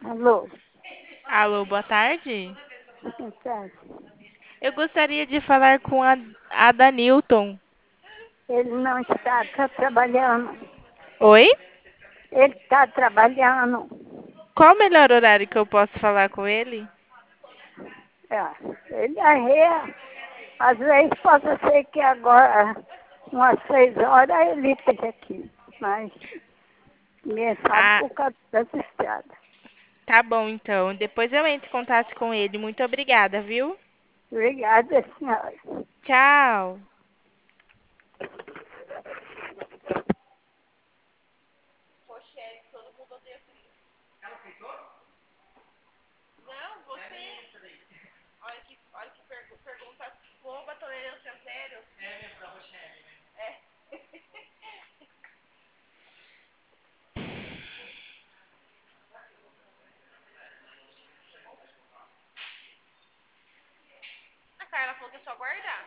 Alô, Alô, boa tarde. boa tarde. Eu gostaria de falar com a Danilton. Ele não está trabalhando. Oi? Ele está trabalhando. Qual o melhor horário que eu posso falar com ele? Ele arreia. Às vezes pode ser que agora, umas 6 horas, ele esteja aqui. Mas ninguém sabe Ah, por causa das estradas. tá bom então. Depois eu entro em contato com ele. Muito obrigada, viu? Obrigada, senhora. Tchau. Não, você. Olha que pergunta boba, tolerância zero. É mesmo, da Rochelle, né? É. A Carla falou que é só guardar.